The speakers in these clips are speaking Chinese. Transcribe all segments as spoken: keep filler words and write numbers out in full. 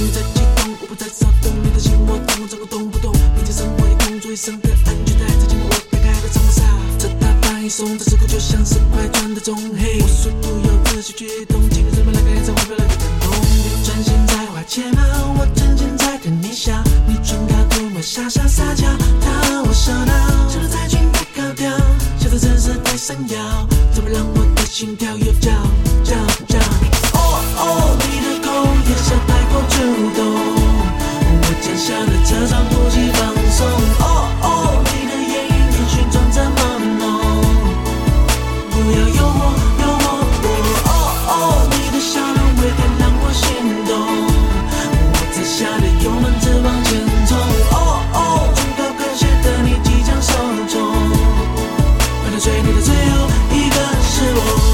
绪在激动，我不再骚动，你的心我懂，这个动不动，并且生活也空，注意身的安全带，在紧握我打开的长发纱，这大放一松，这时候就像是快转的钟，嘿，我速度有秩序驱动，今日什么来个在回不来的感动，专心在花睫毛，我真心在跟你笑，你唇膏涂抹傻傻撒娇，讨我手脑，想要在裙摆高调，笑得真是太闪耀，怎么让我的心跳又叫叫叫？哦哦，你的口眼神太过主动，我降下了这张呼吸放松。哦哦，你的眼影烟熏妆这么浓，不要诱惑诱惑我。哦哦，你的笑容微甜让我心动，我在下了油门直往前冲。哦哦，从高跟鞋的你即将受宠，快点追你的最后一个是我。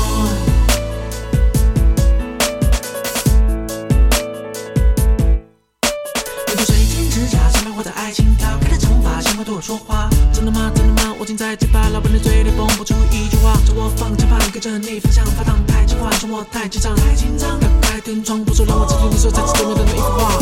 说话真的吗？真的吗？我竟在结巴，老板的嘴里蹦不出一句话，叫我放假吧，跟着你分享发烫太奇幻，说我太紧张，太紧张，打开天窗不说让我知道你说才知道你的那一幅画。